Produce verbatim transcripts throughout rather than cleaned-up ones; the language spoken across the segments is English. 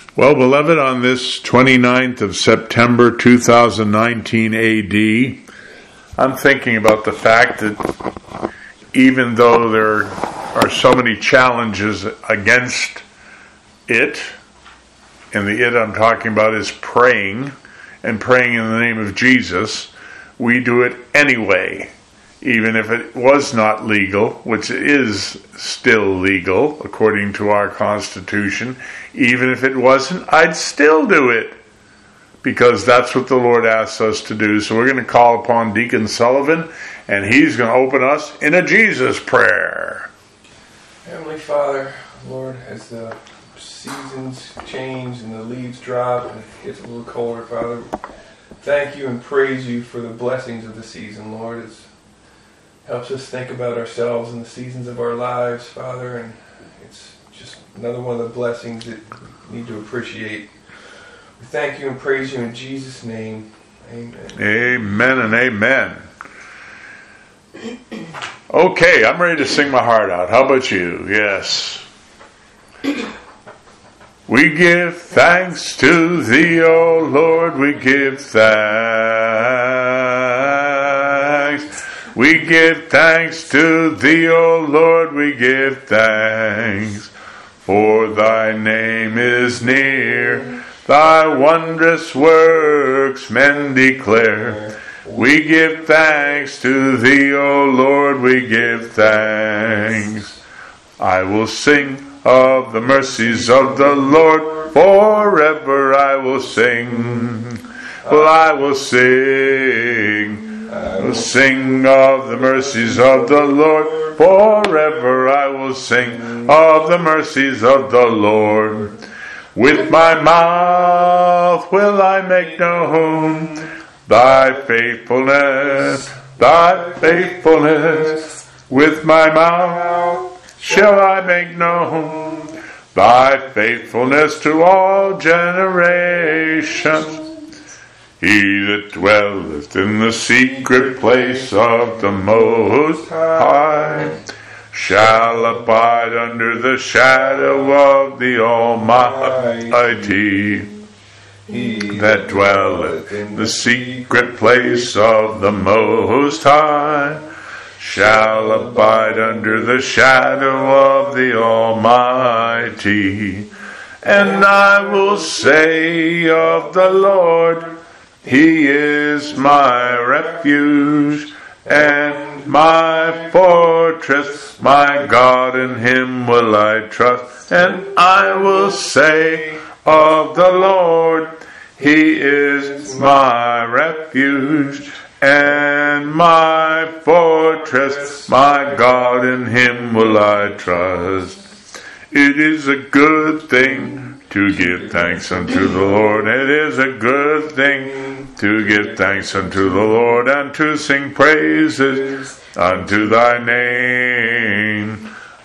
Well, beloved, on this twenty-ninth of September two thousand nineteen A D, I'm thinking about the fact that even though there are so many challenges against it, and the it I'm talking about is praying, and praying in the name of Jesus, we do it anyway. Even if it was not legal, which is still legal according to our Constitution, even if it wasn't, I'd still do it, because that's what the Lord asks us to do. So we're going to call upon Deacon Sullivan, and he's going to open us in a Jesus prayer. Heavenly Father, Lord, as the seasons change and the leaves drop and it gets a little colder, Father, thank you and praise you for the blessings of the season, Lord. It's helps us think about ourselves and the seasons of our lives, Father, and it's just another one of the blessings that we need to appreciate. We thank you and praise you in Jesus' name. Amen. Amen and amen. Okay, I'm ready to sing my heart out. How about you? Yes. We give thanks to thee, O Lord, we give thanks. We give thanks to thee, O Lord, we give thanks. For thy name is near, thy wondrous works men declare. We give thanks to thee, O Lord, we give thanks. I will sing of the mercies of the Lord, forever I will sing. Well, I will sing. I will sing of the mercies of the Lord, forever I will sing of the mercies of the Lord. With my mouth will I make known thy faithfulness, thy faithfulness. With my mouth shall I make known thy faithfulness to all generations. He that dwelleth in the secret place of the Most High shall abide under the shadow of the Almighty. He that dwelleth in the secret place of the Most High shall abide under the shadow of the Almighty. And I will say of the Lord, He is my refuge and my fortress, my God, in Him will I trust. And I will say of the Lord, He is my refuge and my fortress, my God, in Him will I trust. It is a good thing to give thanks unto the Lord. It is a good thing to give thanks unto the Lord, and to sing praises unto thy name,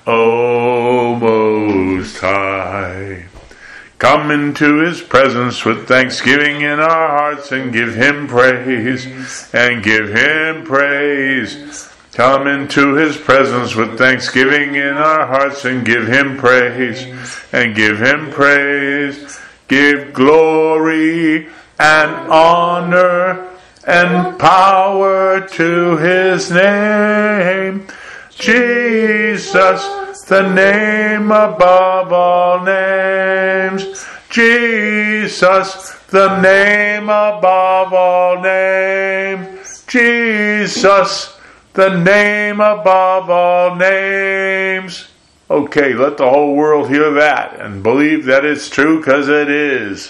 O Most High. Come into His presence with thanksgiving in our hearts, and give Him praise, and give Him praise. Come into His presence with thanksgiving in our hearts, and give Him praise, and give Him praise. Give glory and honor and power to His name. Jesus, the name above all names. Jesus, the name above all names. Jesus, the name above all names. Okay, let the whole world hear that and believe that it's true, because it is.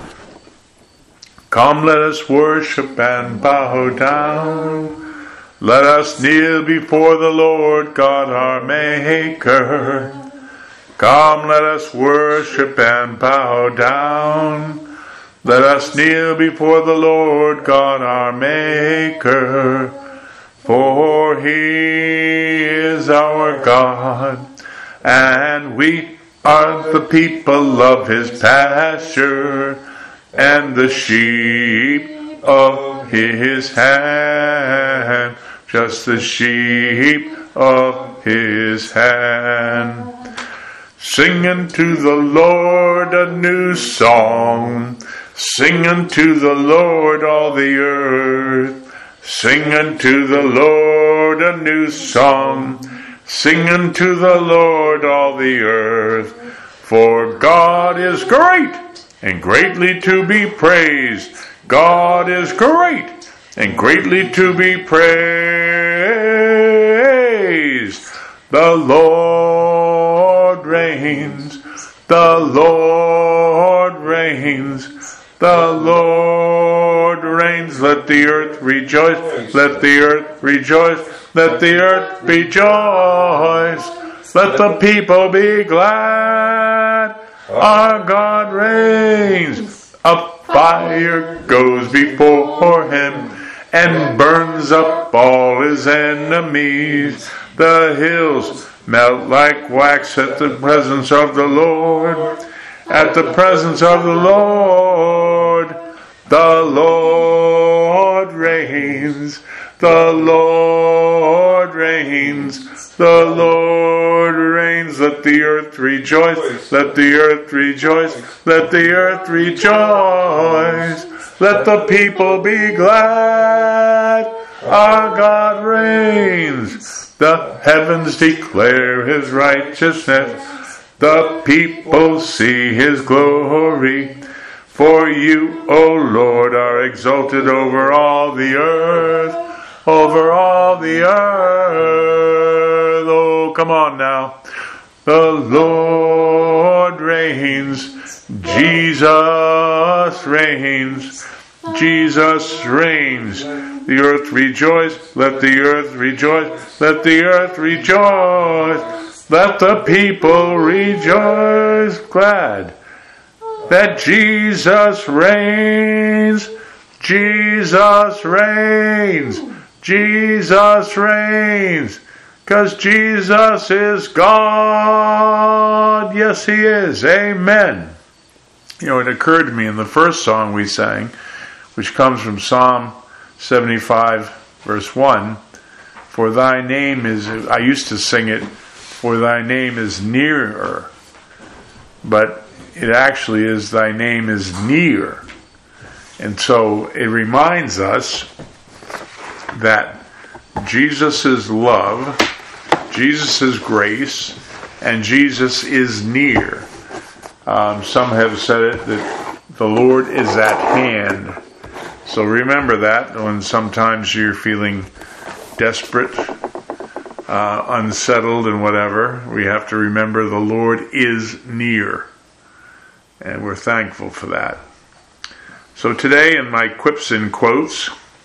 Come, let us worship and bow down. Let us kneel before the Lord God our Maker. Come, let us worship and bow down. Let us kneel before the Lord God our Maker. For He is our God, and we are the people of His pasture, and the sheep of His hand, just the sheep of His hand. Sing unto the Lord a new song. Sing unto the Lord all the earth. Sing unto the Lord a new song. Sing unto the Lord all the earth. For God is great and greatly to be praised. God is great and greatly to be praised. The Lord reigns. The Lord reigns. The Lord reigns. Let the earth rejoice. Let the earth rejoice. Let the earth rejoice. Let the people be glad. Our God reigns. A fire goes before him and burns up all his enemies. The hills melt like wax at the presence of the Lord. At the presence of the Lord. The Lord reigns. The Lord reigns. The Lord reigns. Let the earth rejoice. Let the earth rejoice. Let the earth rejoice. Let the people be glad. Our God reigns. The heavens declare his righteousness. The people see his glory. For you, O Lord, are exalted over all the earth. Over all the earth. Oh, come on now. The Lord reigns. Jesus reigns. Jesus reigns. The earth rejoice. Let the earth rejoice. Let the earth rejoice. Let the people rejoice glad that Jesus reigns. Jesus reigns. Jesus reigns. Because Jesus is God. Yes, he is. Amen. You know, it occurred to me in the first song we sang, which comes from Psalm seventy-five, verse one, for thy name is, I used to sing it, for thy name is nearer. But it actually is, thy name is near. And so it reminds us that Jesus' love, Jesus' grace, and Jesus is near. Um, some have said it that the Lord is at hand. So remember that when sometimes you're feeling desperate, uh, unsettled, and whatever. We have to remember the Lord is near. And we're thankful for that. So today, in my quips and quotes,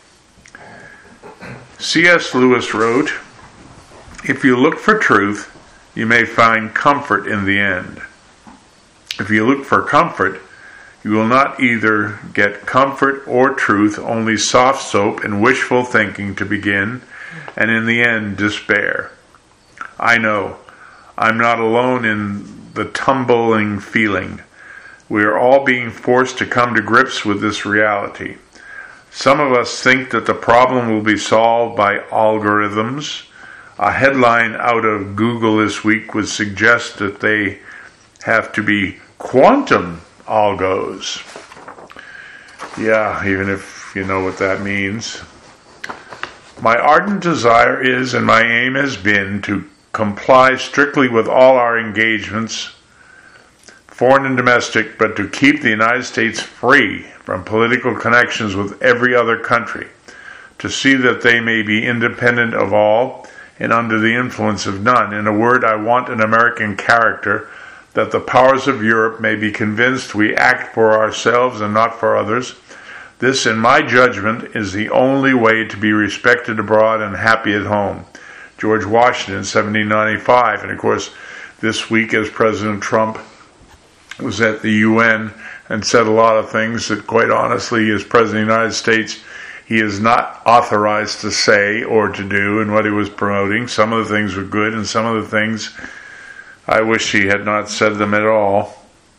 C S Lewis wrote, if you look for truth, you may find comfort in the end. If you look for comfort, you will not either get comfort or truth, only soft soap and wishful thinking to begin, and in the end, despair. I know, I'm not alone in the tumbling feeling. We are all being forced to come to grips with this reality. Some of us think that the problem will be solved by algorithms. A headline out of Google this week would suggest that they have to be quantum algos. Yeah, even if you know what that means. My ardent desire is, and my aim has been, to comply strictly with all our engagements, foreign and domestic, but to keep the United States free from political connections with every other country, to see that they may be independent of all and under the influence of none. In a word, I want an American character, that the powers of Europe may be convinced we act for ourselves and not for others. This, in my judgment, is the only way to be respected abroad and happy at home. George Washington, seventeen ninety-five. And of course, this week, as President Trump was at the U N and said a lot of things that, quite honestly, as President of the United States, he is not authorized to say or to do in what he was promoting. Some of the things were good, and some of the things I wish he had not said them at all.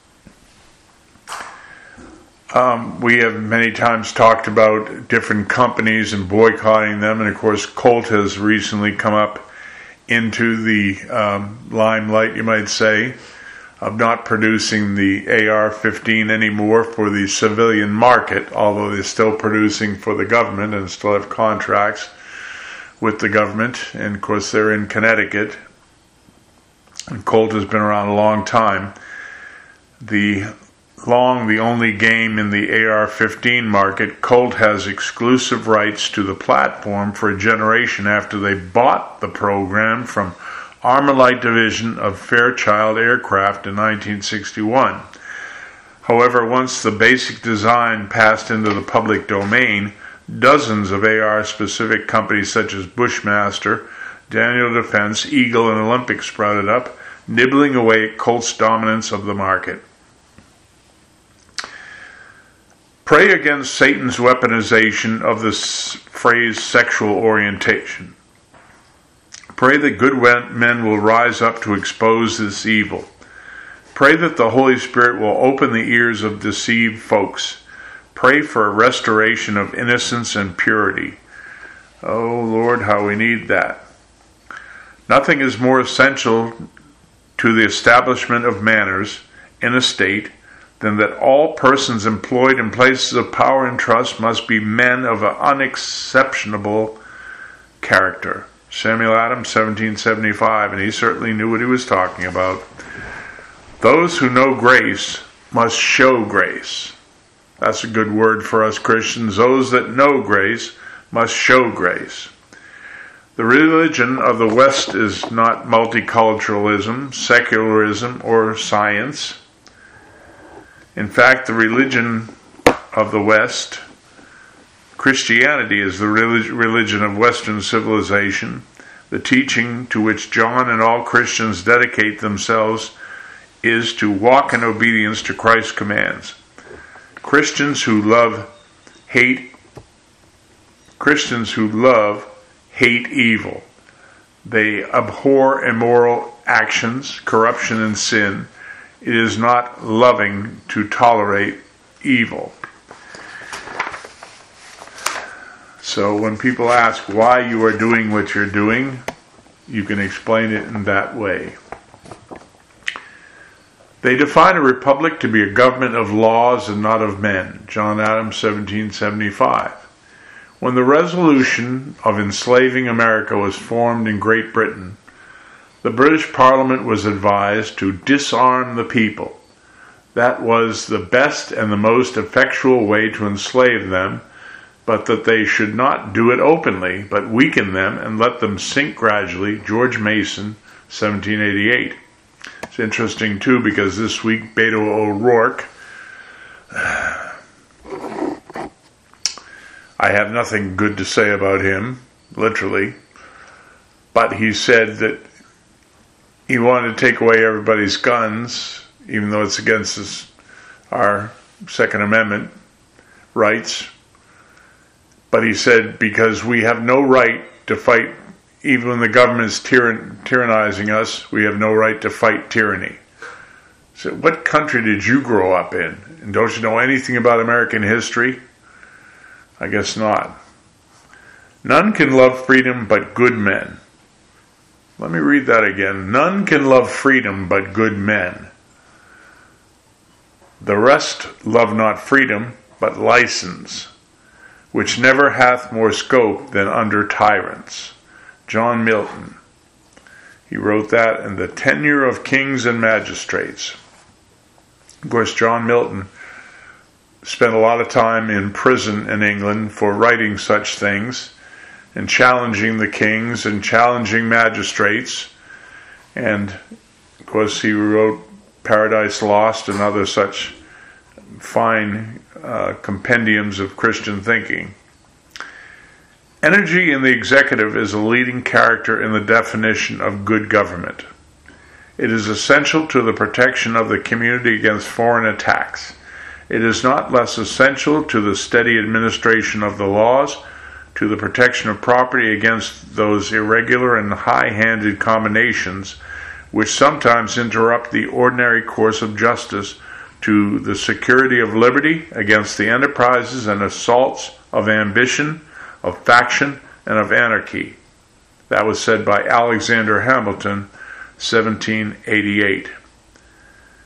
Um, we have many times talked about different companies and boycotting them, and of course Colt has recently come up into the um, limelight, you might say. of not producing the A R fifteen anymore for the civilian market, although they're still producing for the government and still have contracts with the government. And of course they're in Connecticut, and Colt has been around a long time. The long the only game in the A R fifteen market, Colt has exclusive rights to the platform for a generation after they bought the program from Armalite Division of Fairchild Aircraft in nineteen sixty-one. However, once the basic design passed into the public domain, dozens of A R-specific companies such as Bushmaster, Daniel Defense, Eagle, and Olympic sprouted up, nibbling away at Colt's dominance of the market. Pray against Satan's weaponization of this phrase sexual orientation. Pray that good men will rise up to expose this evil. Pray that the Holy Spirit will open the ears of deceived folks. Pray for a restoration of innocence and purity. Oh Lord, how we need that. Nothing is more essential to the establishment of manners in a state than that all persons employed in places of power and trust must be men of an unexceptionable character. Samuel Adams, seventeen seventy-five, and he certainly knew what he was talking about. Those who know grace must show grace. That's a good word for us Christians. Those that know grace must show grace. The religion of the West is not multiculturalism, secularism, or science. In fact, the religion of the West, Christianity, is the religion of Western civilization. The teaching to which John and all Christians dedicate themselves is to walk in obedience to Christ's commands. Christians who love hate Christians who love hate evil. They abhor immoral actions, corruption, and sin. It is not loving to tolerate evil. So when people ask why you are doing what you're doing, you can explain it in that way. They define a republic to be a government of laws and not of men. John Adams, seventeen seventy-five. When the resolution of enslaving America was formed in Great Britain, the British Parliament was advised to disarm the people. That was the best and the most effectual way to enslave them, but that they should not do it openly, but weaken them and let them sink gradually. George Mason, seventeen eighty-eight. It's interesting, too, because this week Beto O'Rourke, I have nothing good to say about him, literally, but he said that he wanted to take away everybody's guns, even though it's against his, our Second Amendment rights. But he said, because we have no right to fight, even when the government is tyrann- tyrannizing us, we have no right to fight tyranny. So what country did you grow up in? And don't you know anything about American history? I guess not. None can love freedom but good men. Let me read that again. None can love freedom but good men. The rest love not freedom but license, which never hath more scope than under tyrants. John Milton. He wrote that in The Tenure of Kings and Magistrates. Of course, John Milton spent a lot of time in prison in England for writing such things and challenging the kings and challenging magistrates. And, of course, he wrote Paradise Lost and other such fine uh, compendiums of Christian thinking. Energy in the executive is a leading character in the definition of good government. It is essential to the protection of the community against foreign attacks. It is not less essential to the steady administration of the laws, to the protection of property against those irregular and high-handed combinations which sometimes interrupt the ordinary course of justice, to the security of liberty against the enterprises and assaults of ambition, of faction, and of anarchy. That was said by Alexander Hamilton, seventeen eighty-eight.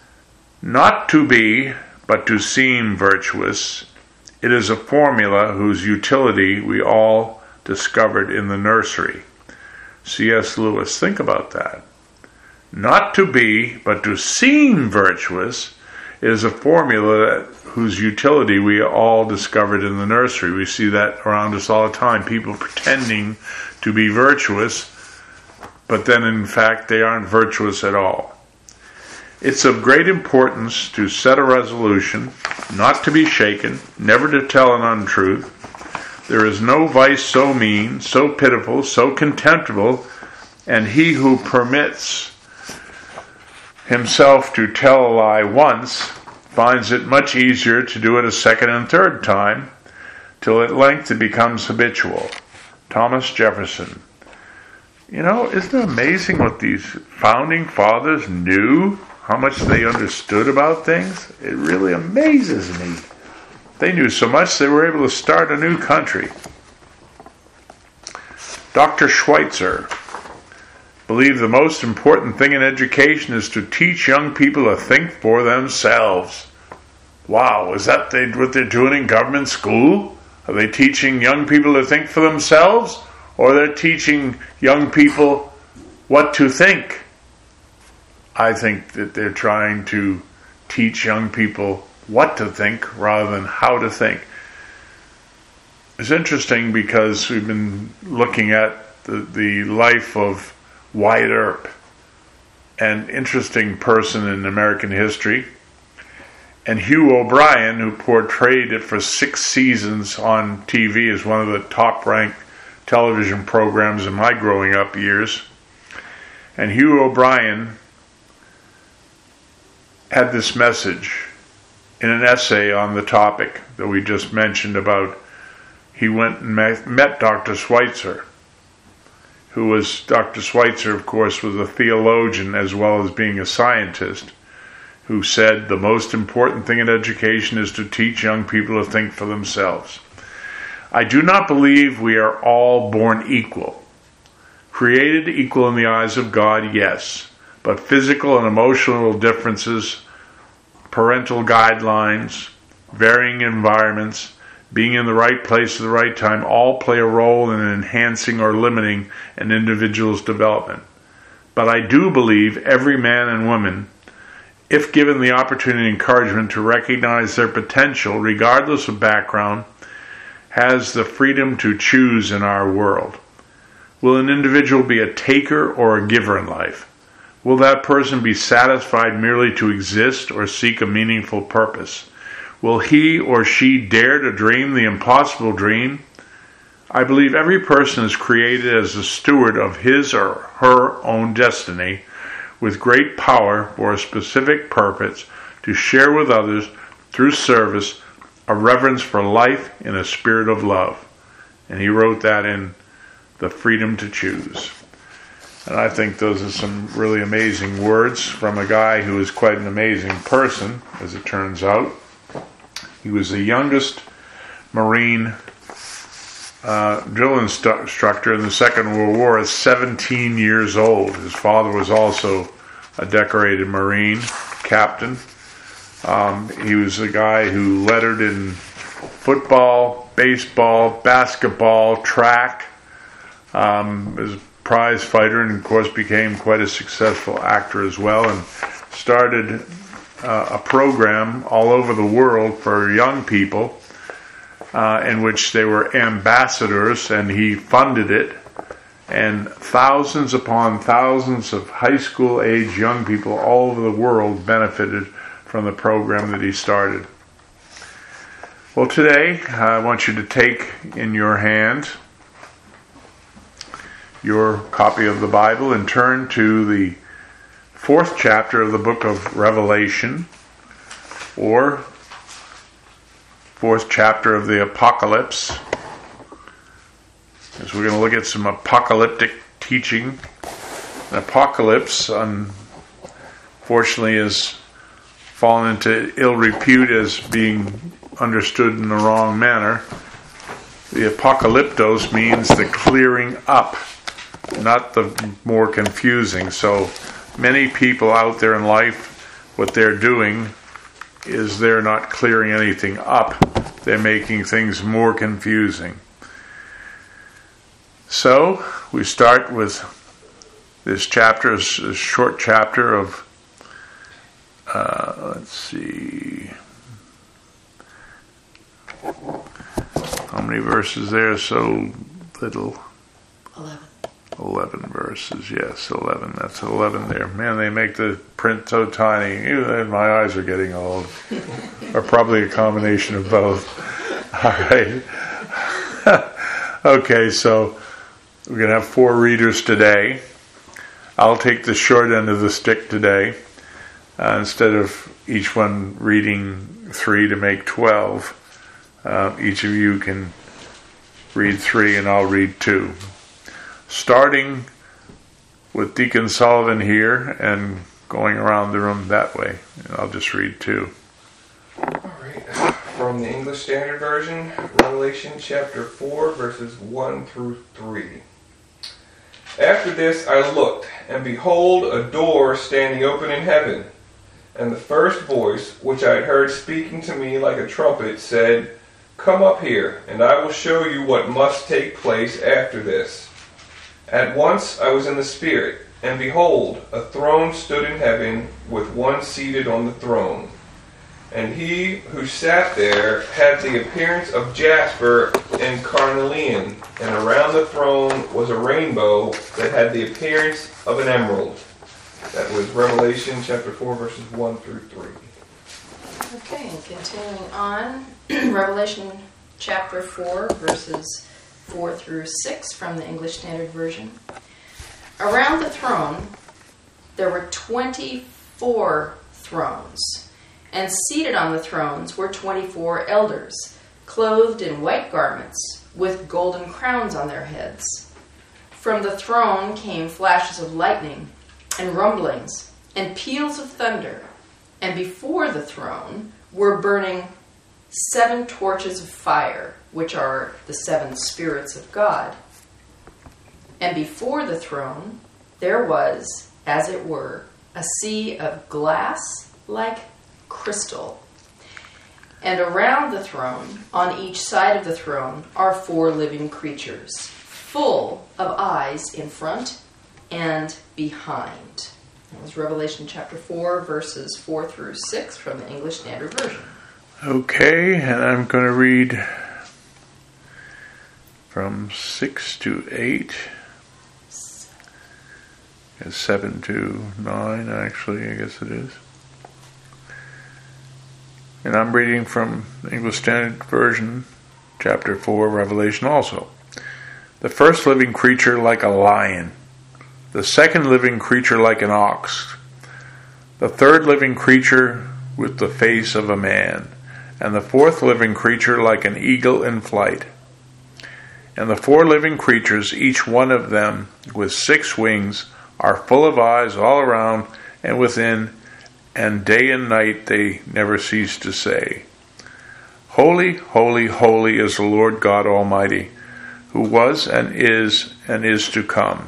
Not to be, but to seem virtuous. It is a formula whose utility we all discovered in the nursery. C S Lewis, think about that. Not to be, but to seem virtuous is a formula whose utility we all discovered in the nursery. We see that around us all the time. People pretending to be virtuous, but then in fact they aren't virtuous at all. It's of great importance to set a resolution, not to be shaken, never to tell an untruth. There is no vice so mean, so pitiful, so contemptible, and he who permits himself to tell a lie once finds it much easier to do it a second and third time, till at length it becomes habitual. Thomas Jefferson. You know, isn't it amazing what these founding fathers knew? How much they understood about things? It really amazes me. They knew so much they were able to start a new country. Doctor Schweitzer believed the most important thing in education is to teach young people to think for themselves. Wow, is that they, what they're doing in government school? Are they teaching young people to think for themselves? Or they're teaching young people what to think? I think that they're trying to teach young people what to think rather than how to think. It's interesting because we've been looking at the, the life of Wyatt Earp, an interesting person in American history, and Hugh O'Brien, who portrayed it for six seasons on T V as one of the top-ranked television programs in my growing up years. And Hugh O'Brien had this message in an essay on the topic that we just mentioned about. He went and met, met Doctor Schweitzer, who was, Doctor Schweitzer, of course, was a theologian as well as being a scientist, who said the most important thing in education is to teach young people to think for themselves. I do not believe we are all born equal. Created equal in the eyes of God, yes, but physical and emotional differences, parental guidelines, varying environments, being in the right place at the right time, all play a role in enhancing or limiting an individual's development. But I do believe every man and woman, if given the opportunity and encouragement to recognize their potential, regardless of background, has the freedom to choose in our world. Will an individual be a taker or a giver in life? Will that person be satisfied merely to exist or seek a meaningful purpose? Will he or she dare to dream the impossible dream? I believe every person is created as a steward of his or her own destiny, with great power for a specific purpose to share with others through service a reverence for life in a spirit of love. And he wrote that in The Freedom to Choose. And I think those are some really amazing words from a guy who is quite an amazing person, as it turns out. He was the youngest Marine uh, drill instru- instructor in the Second World War at seventeen years old. His father was also a decorated Marine captain. Um, he was a guy who lettered in football, baseball, basketball, track. Um, was a prize fighter, and of course became quite a successful actor as well, and started uh, a program all over the world for young people uh, in which they were ambassadors, and he funded it, and thousands upon thousands of high school age young people all over the world benefited from the program that he started. Well, today I want you to take in your hand your copy of the Bible and turn to the fourth chapter of the book of Revelation, or fourth chapter of the Apocalypse, as we're going to look at some apocalyptic teaching. An apocalypse, unfortunately, has fallen into ill repute as being understood in the wrong manner. The apocalyptos means the clearing up, not the more confusing. So many people out there in life, what they're doing is they're not clearing anything up. They're making things more confusing. So, we start with this chapter, a short chapter of, uh, let's see, how many verses there? So little. Eleven. Eleven verses, yes, eleven. That's eleven there. Man, they make the print so tiny. Even my eyes are getting old. Or probably a combination of both. All right. Okay, so we're going to have four readers today. I'll take the short end of the stick today. Uh, instead of each one reading three to make twelve, uh, each of you can read three and I'll read two. Starting with Deacon Sullivan here and going around the room that way. And I'll just read two. All right. From the English Standard Version, Revelation chapter four, verses one through three. After this I looked, and behold, a door standing open in heaven. And the first voice, which I had heard speaking to me like a trumpet, said, "Come up here, and I will show you what must take place after this." At once I was in the Spirit, and behold, a throne stood in heaven, with one seated on the throne. And he who sat there had the appearance of jasper and carnelian, and around the throne was a rainbow that had the appearance of an emerald. That was Revelation chapter four, verses one through three. Okay, and continuing on, Revelation chapter four, verses four through six from the English Standard Version. Around the throne there were twenty-four thrones, and seated on the thrones were twenty-four elders, clothed in white garments, with golden crowns on their heads. From the throne came flashes of lightning, and rumblings, and peals of thunder, and before the throne were burning seven torches of fire, which are the seven spirits of God. And before the throne there was, as it were, a sea of glass like crystal. And around the throne, on each side of the throne, are four living creatures, full of eyes in front and behind. That was Revelation chapter four, verses four through six from the English Standard Version. Okay, and I'm going to read from six to eight. And seven to nine, actually, I guess it is. And I'm reading from the English Standard Version, chapter four, Revelation also. The first living creature like a lion. The second living creature like an ox. The third living creature with the face of a man. And the fourth living creature like an eagle in flight. And the four living creatures, each one of them with six wings, are full of eyes all around and within, and day and night they never cease to say, "Holy, holy, holy is the Lord God Almighty, who was and is and is to come."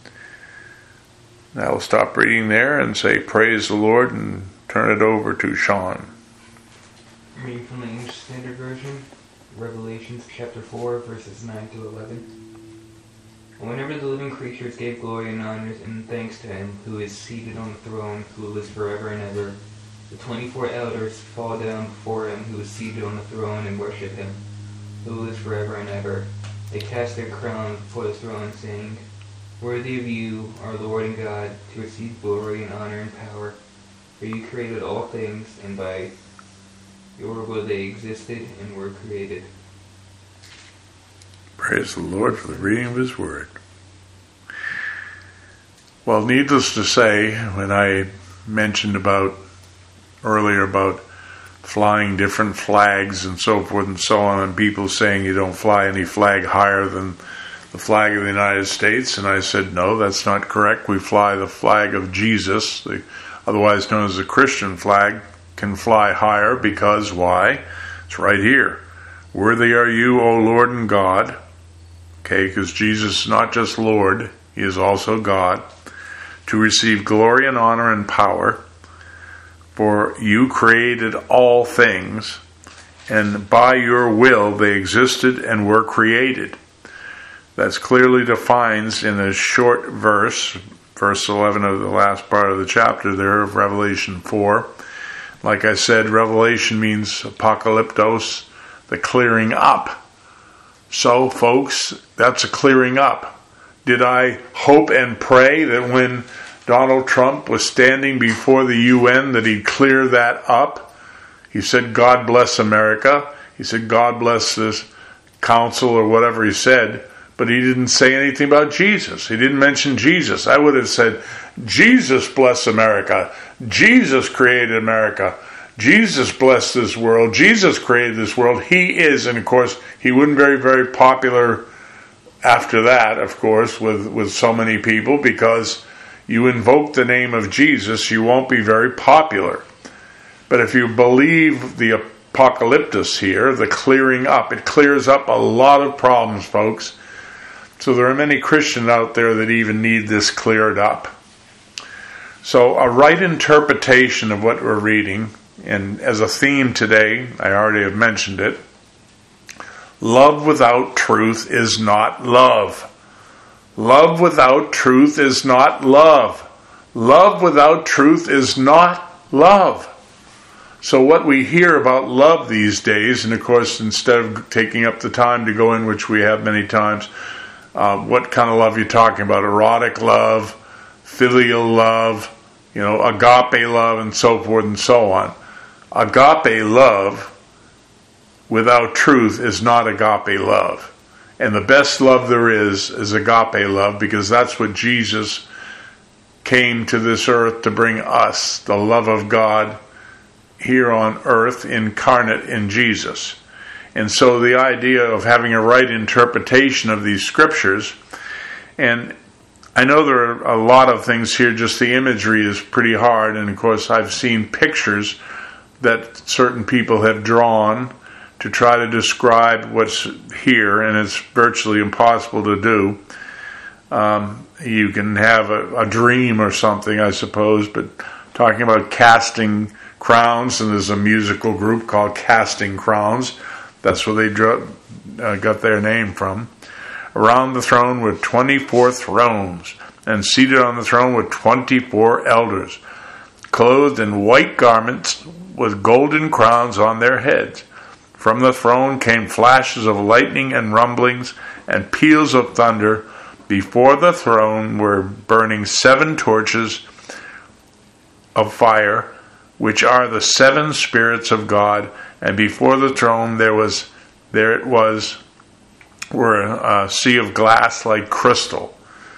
Now we'll stop reading there and say praise the Lord and turn it over to Sean. Reading from the English Standard Version, Revelations chapter four, verses nine to eleven. And whenever the living creatures gave glory and honor and thanks to him who is seated on the throne, who lives forever and ever, the twenty-four elders fall down before him who is seated on the throne and worship him, who lives forever and ever. They cast their crowns before the throne, saying, "Worthy of you, our Lord and God, to receive glory and honor and power, for you created all things, and by your will they existed and were created." Praise the Lord for the reading of His Word. Well, needless to say, when I mentioned about earlier about flying different flags and so forth and so on, and people saying you don't fly any flag higher than the flag of the United States, and I said, no, that's not correct. We fly the flag of Jesus, the otherwise known as the Christian flag, can fly higher because, why? It's right here. Worthy are you, O Lord and God. Okay, because Jesus is not just Lord, He is also God. To receive glory and honor and power, For you created all things, and by your will they existed and were created. That's clearly defined in a short verse, verse eleven of the last part of the chapter there of Revelation four. Like I said, Revelation means apocalyptos, the clearing up. So, folks, that's a clearing up. Did I hope and pray that when Donald Trump was standing before the U N that he'd clear that up? He said, God bless America. He said, God bless this council or whatever he said. But he didn't say anything about Jesus. He didn't mention Jesus. I would have said, Jesus bless America. Jesus created America. Jesus blessed this world. Jesus created this world. He is, and of course, he wasn't very, very popular after that, of course, with, with so many people, because you invoke the name of Jesus, you won't be very popular. But if you believe the apocalyptus here, the clearing up, it clears up a lot of problems, folks. So there are many Christians out there that even need this cleared up. So a right interpretation of what we're reading, and as a theme today, I already have mentioned it, love without truth is not love. Love without truth is not love. Love without truth is not love. So what we hear about love these days, and of course instead of taking up the time to go in, which we have many times, Uh, what kind of love you're talking about? Erotic love, filial love, you know, agape love, and so forth and so on. Agape love without truth is not agape love. And the best love there is is agape love, because that's what Jesus came to this earth to bring us, the love of God here on earth incarnate in Jesus. And so the idea of having a right interpretation of these scriptures, and I know there are a lot of things here, just the imagery is pretty hard, and of course I've seen pictures that certain people have drawn to try to describe what's here, and it's virtually impossible to do. Um, you can have a, a dream or something, I suppose, but talking about casting crowns, and there's a musical group called Casting Crowns. That's where they drew, uh, got their name from. Around the throne were twenty-four thrones, and seated on the throne were twenty-four elders, clothed in white garments with golden crowns on their heads. From the throne came flashes of lightning and rumblings and peals of thunder. Before the throne were burning seven torches of fire, which are the seven spirits of God. And before the throne there was, there it was, were a sea of glass like crystal.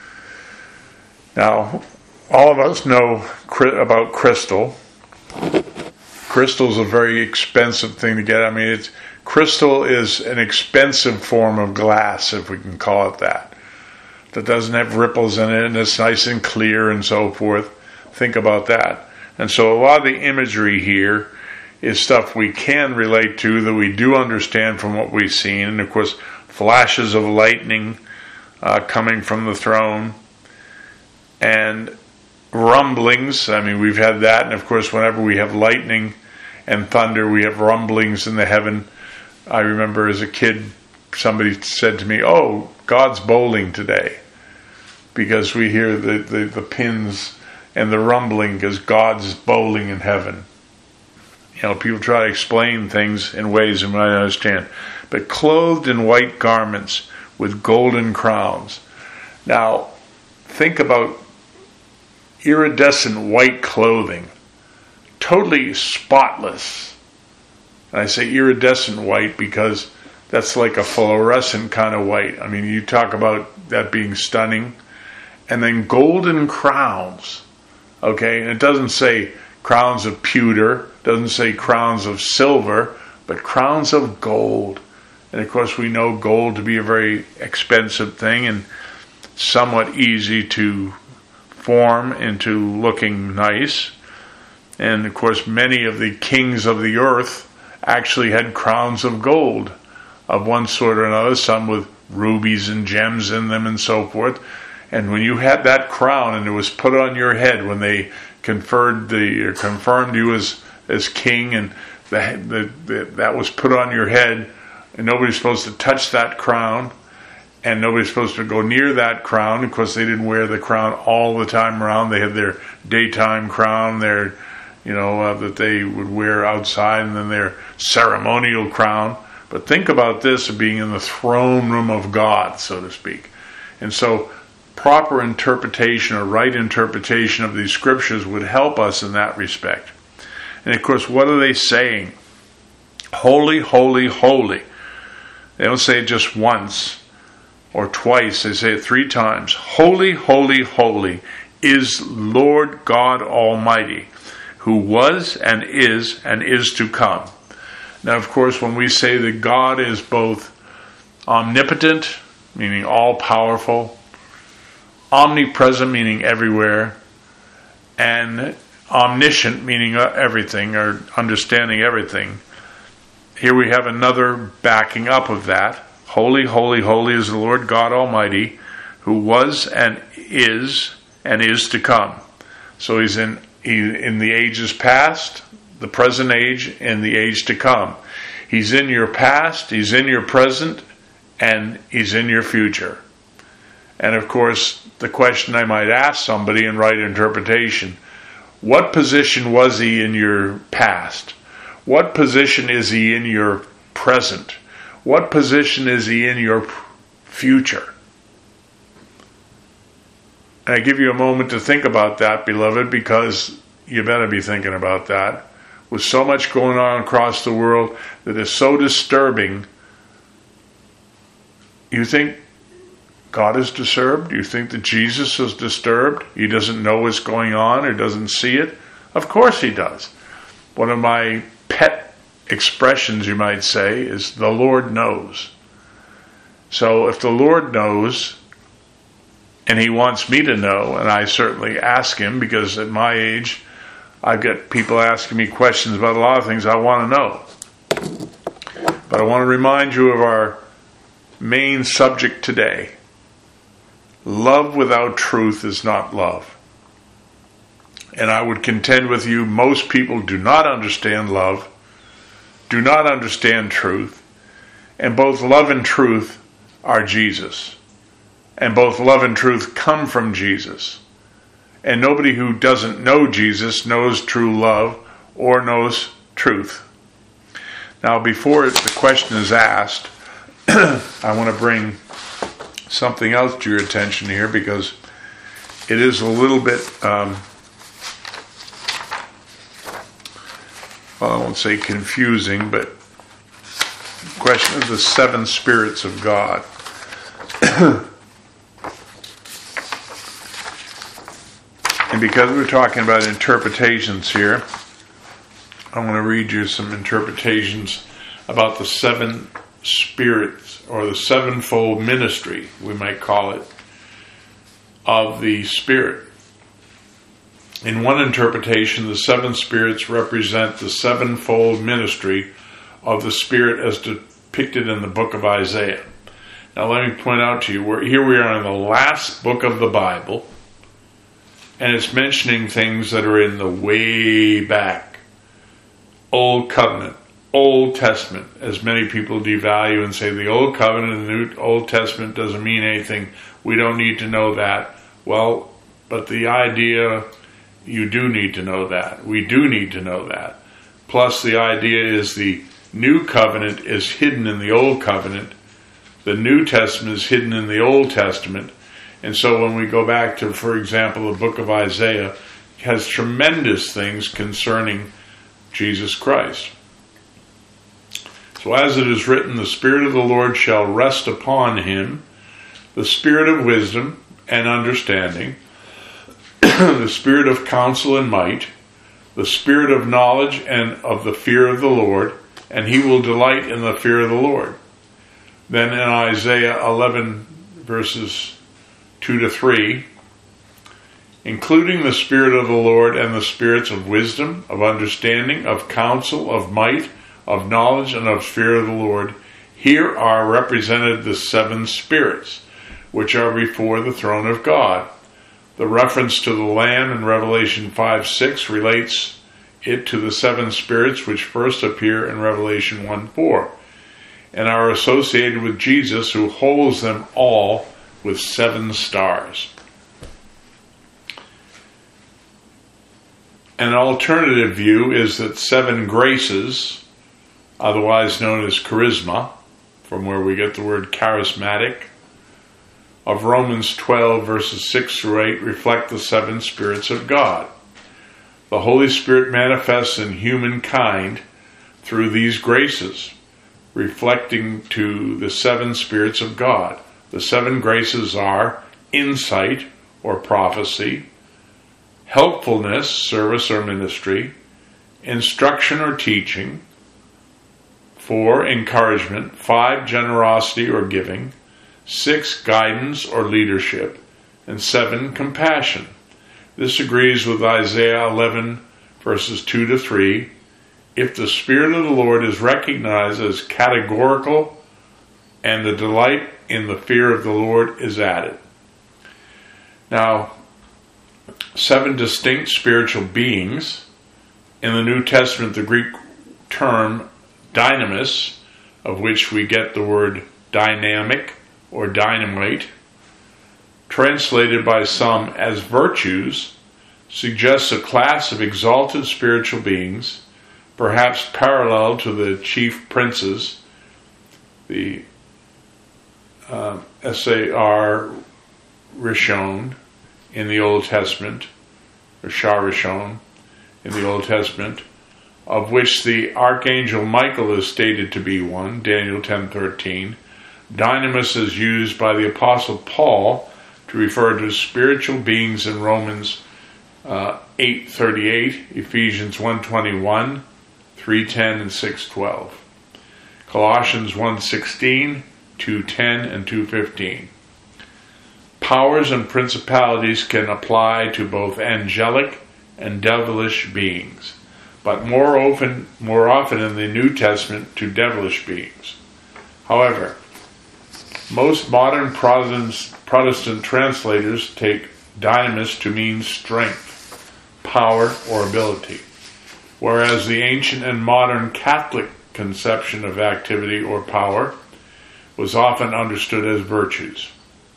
Now, all of us know about crystal. Crystal is a very expensive thing to get. I mean, it's, crystal is an expensive form of glass, if we can call it that, that doesn't have ripples in it, and it's nice and clear and so forth. Think about that. And so a lot of the imagery here is stuff we can relate to, that we do understand from what we've seen. And of course, flashes of lightning uh, coming from the throne, and rumblings. I mean, we've had that. And of course, whenever we have lightning and thunder, we have rumblings in the heaven. I remember as a kid, somebody said to me, oh, God's bowling today, because we hear the, the, the pins and the rumbling, because God's bowling in heaven. You know, people try to explain things in ways in which I understand. But clothed in white garments with golden crowns. Now, think about iridescent white clothing. Totally spotless. And I say iridescent white because that's like a fluorescent kind of white. I mean, you talk about that being stunning. And then golden crowns. Okay, and it doesn't say crowns of pewter, doesn't say crowns of silver, but crowns of gold. And of course we know gold to be a very expensive thing and somewhat easy to form into looking nice. And of course many of the kings of the earth actually had crowns of gold of one sort or another, some with rubies and gems in them and so forth. And when you had that crown and it was put on your head, when they conferred the or confirmed you as as king, and the, the, the, that was put on your head, and nobody's supposed to touch that crown, and nobody's supposed to go near that crown. Of course, they didn't wear the crown all the time around. They had their daytime crown, their you know uh, that they would wear outside, and then their ceremonial crown. But think about this of being in the throne room of God, so to speak. And so proper interpretation or right interpretation of these scriptures would help us in that respect. And of course, what are they saying? Holy, holy, holy. They don't say it just once or twice. They say it three times. Holy, holy, holy is Lord God Almighty, who was and is and is to come. Now, of course, when we say that God is both omnipotent, meaning all-powerful, omnipresent, meaning everywhere, and omniscient, meaning everything, or understanding everything, here we have another backing up of that. Holy, holy, holy is the Lord God Almighty, who was and is and is to come. So he's in, he, in the ages past, the present age, and the age to come. He's in your past, he's in your present, and he's in your future. And of course, the question I might ask somebody in right interpretation, what position was he in your past? What position is he in your present? What position is he in your future? And I give you a moment to think about that, beloved, because you better be thinking about that. With so much going on across the world that is so disturbing, you think God is disturbed? You think that Jesus is disturbed? He doesn't know what's going on or doesn't see it? Of course he does. One of my pet expressions, you might say, is the Lord knows. So if the Lord knows, and he wants me to know, and I certainly ask him, because at my age, I've got people asking me questions about a lot of things I want to know. But I want to remind you of our main subject today. Love without truth is not love. And I would contend with you, most people do not understand love, do not understand truth, and both love and truth are Jesus. And both love and truth come from Jesus. And nobody who doesn't know Jesus knows true love or knows truth. Now, before the question is asked, I want to bring something else to your attention here, because it is a little bit, um, well, I won't say confusing, but the question of the seven spirits of God. And because we're talking about interpretations here, I want to read you some interpretations about the seven spirits, or the sevenfold ministry, we might call it, of the Spirit. In one interpretation, the seven spirits represent the sevenfold ministry of the Spirit as depicted in the book of Isaiah. Now let me point out to you, we're, here we are in the last book of the Bible, and it's mentioning things that are in the way back, Old Covenant, Old Testament, as many people devalue and say the Old Covenant and the New Old Testament doesn't mean anything. We don't need to know that. Well, but the idea, you do need to know that. We do need to know that. Plus the idea is the New Covenant is hidden in the Old Covenant. The New Testament is hidden in the Old Testament. And so when we go back to, for example, the book of Isaiah, it has tremendous things concerning Jesus Christ. So as it is written, the Spirit of the Lord shall rest upon him, the Spirit of wisdom and understanding, the Spirit of counsel and might, the Spirit of knowledge and of the fear of the Lord, and he will delight in the fear of the Lord. Then in Isaiah eleven, verses two to three, including the Spirit of the Lord and the spirits of wisdom, of understanding, of counsel, of might, of knowledge, and of fear of the Lord, here are represented the seven spirits, which are before the throne of God. The reference to the Lamb in Revelation five six relates it to the seven spirits which first appear in Revelation one four and are associated with Jesus, who holds them all with seven stars. An alternative view is that seven graces, otherwise known as charisma, from where we get the word charismatic, of Romans twelve verses six through eight reflect the seven spirits of God. The Holy Spirit manifests in humankind through these graces, reflecting to the seven spirits of God. The seven graces are insight or prophecy, helpfulness, service or ministry, instruction or teaching, four, encouragement, five, generosity or giving, six, guidance or leadership, and seven, compassion. This agrees with Isaiah eleven verses two to three. If the Spirit of the Lord is recognized as categorical and the delight in the fear of the Lord is added. Now, seven distinct spiritual beings. In the New Testament, the Greek term dynamis, of which we get the word dynamic or dynamite, translated by some as virtues, suggests a class of exalted spiritual beings, perhaps parallel to the chief princes, the uh, Sar Rishon in the Old Testament, or Shar Rishon in the Old Testament, of which the Archangel Michael is stated to be one, Daniel ten thirteen. Dynamis is used by the Apostle Paul to refer to spiritual beings in Romans uh, eight thirty-eight, Ephesians one twenty-one, three ten, and six twelve. Colossians one sixteen, two ten, and two fifteen. Powers and principalities can apply to both angelic and devilish beings, but more often, more often in the New Testament to devilish beings. However, most modern Protestant, Protestant translators take dynamis to mean strength, power, or ability, whereas the ancient and modern Catholic conception of activity or power was often understood as virtues.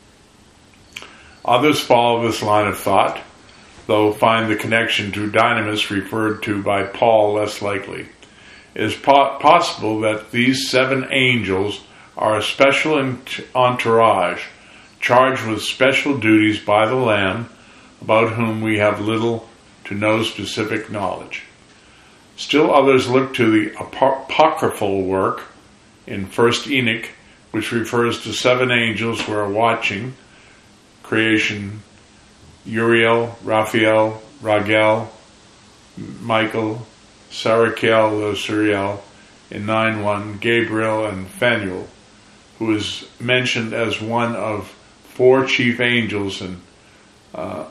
Others follow this line of thought, though find the connection to dynamis referred to by Paul less likely. It is po- possible that these seven angels are a special entourage charged with special duties by the Lamb, about whom we have little to no specific knowledge. Still others look to the apocryphal work in First Enoch, which refers to seven angels who are watching creation: Uriel, Raphael, Raguel, Michael, Sarakiel, or Suriel in nine one, Gabriel, and Phanuel, who is mentioned as one of four chief angels in uh,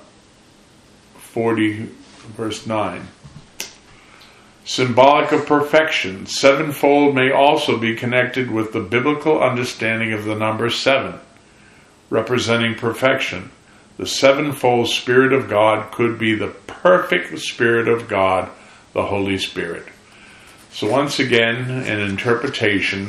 forty verse nine. Symbolic of perfection, sevenfold may also be connected with the biblical understanding of the number seven, representing perfection. The sevenfold Spirit of God could be the perfect Spirit of God, the Holy Spirit. So once again, in interpretation,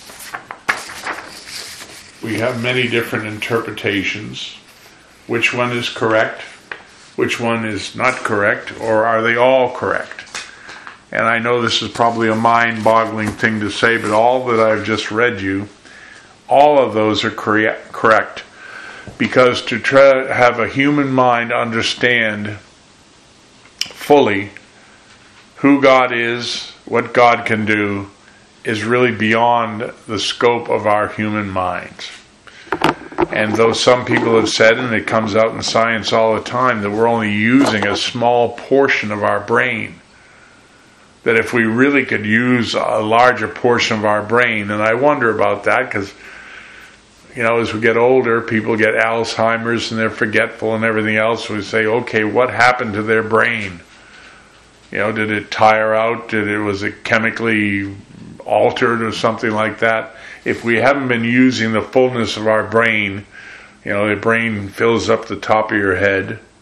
we have many different interpretations. Which one is correct? Which one is not correct? Or are they all correct? And I know this is probably a mind-boggling thing to say, but all that I've just read you, all of those are correct. Because to try to have a human mind understand fully who God is, what God can do, is really beyond the scope of our human minds. And though some people have said, and it comes out in science all the time, that we're only using a small portion of our brain, that if we really could use a larger portion of our brain, and I wonder about that, because you know, as we get older, people get Alzheimer's and they're forgetful and everything else. We say, okay, what happened to their brain? You know, did it tire out? Did it was it chemically altered or something like that? If we haven't been using the fullness of our brain, you know, the brain fills up the top of your head,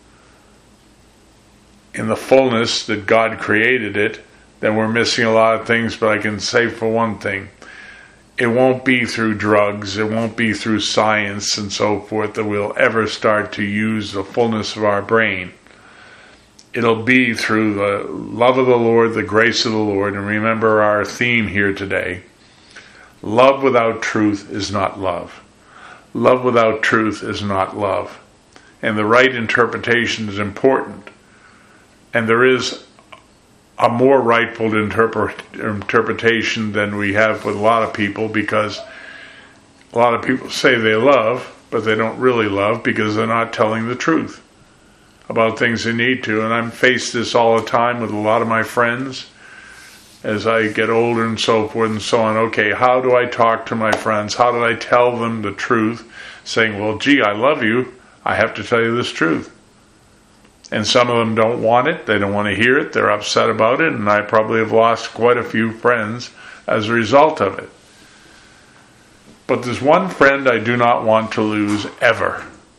in the fullness that God created it, then we're missing a lot of things. But I can say for one thing, it won't be through drugs, it won't be through science and so forth that we'll ever start to use the fullness of our brain. It'll be through the love of the Lord, the grace of the Lord. And remember our theme here today. Love without truth is not love. Love without truth is not love. And the right interpretation is important. And there is a more rightful interpret, interpretation than we have with a lot of people, because a lot of people say they love, but they don't really love because they're not telling the truth about things they need to. And I'm faced this all the time with a lot of my friends as I get older and so forth and so on. Okay, how do I talk to my friends? How do I tell them the truth? Saying, well, gee, I love you. I have to tell you this truth. And some of them don't want it. They don't want to hear it. They're upset about it. And I probably have lost quite a few friends as a result of it. But there's one friend I do not want to lose ever.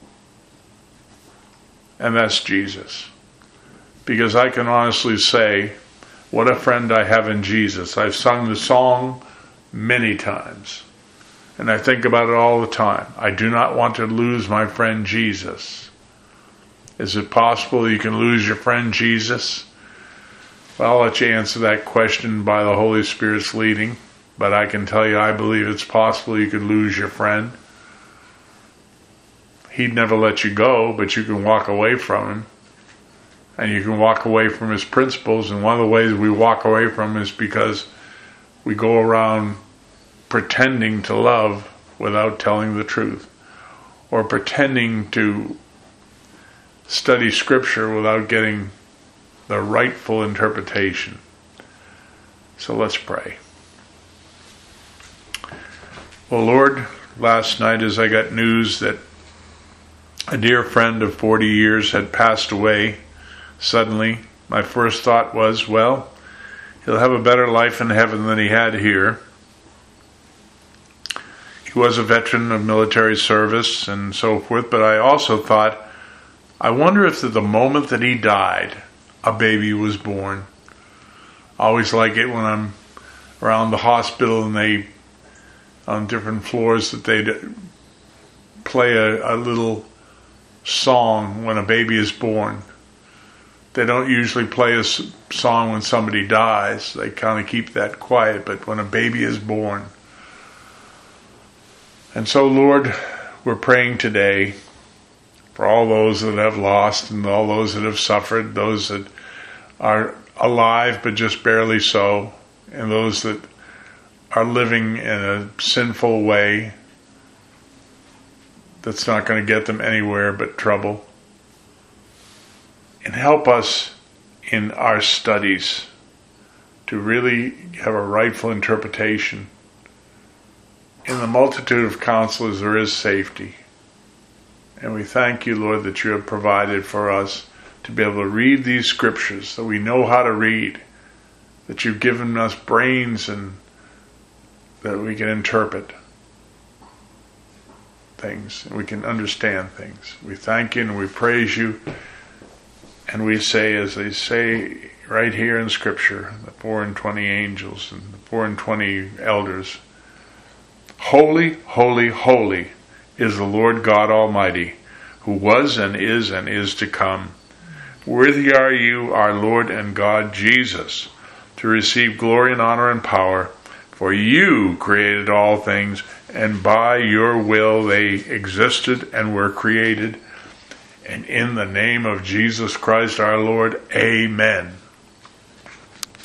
And that's Jesus. Because I can honestly say, what a friend I have in Jesus. I've sung the song many times. And I think about it all the time. I do not want to lose my friend Jesus. Is it possible you can lose your friend Jesus? Well, I'll let you answer that question by the Holy Spirit's leading. But I can tell you, I believe it's possible you could lose your friend. He'd never let you go, but you can walk away from him. And you can walk away from his principles. And one of the ways we walk away from him is because we go around pretending to love without telling the truth. Or pretending to study Scripture without getting the rightful interpretation. So let's pray. Well, Lord, last night as I got news that a dear friend of forty years had passed away suddenly, my first thought was, well, he'll have a better life in heaven than he had here. He was a veteran of military service and so forth, but I also thought, I wonder if at the moment that he died, a baby was born. I always like it when I'm around the hospital and they, on different floors, that they play a, a little song when a baby is born. They don't usually play a song when somebody dies. They kind of keep that quiet, but when a baby is born. And so, Lord, we're praying today for all those that have lost and all those that have suffered, those that are alive but just barely so, and those that are living in a sinful way that's not going to get them anywhere but trouble. And help us in our studies to really have a rightful interpretation. In the multitude of counselors there is safety. And we thank you, Lord, that you have provided for us to be able to read these scriptures, that we know how to read, that you've given us brains and that we can interpret things, and we can understand things. We thank you and we praise you, and we say, as they say right here in Scripture, the four and twenty angels and the four and twenty elders, holy, holy, holy is the Lord God Almighty, who was and is and is to come. Worthy are you, our Lord and God Jesus, to receive glory and honor and power, for you created all things, and by your will they existed and were created. And in the name of Jesus Christ our Lord, amen.